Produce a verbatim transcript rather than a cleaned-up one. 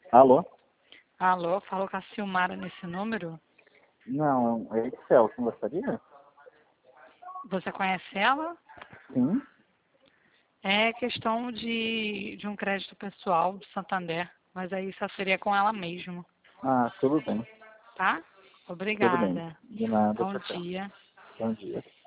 Alô? Alô, falou com a Silmara nesse número? Não, é Excel, você gostaria? Você conhece ela? Sim. É questão de, de um crédito pessoal do Santander, mas aí só seria com ela mesmo, Ah, tudo bem. tá? Tudo bem. Obrigada. De nada, Bom tchau, tchau. dia. Bom dia.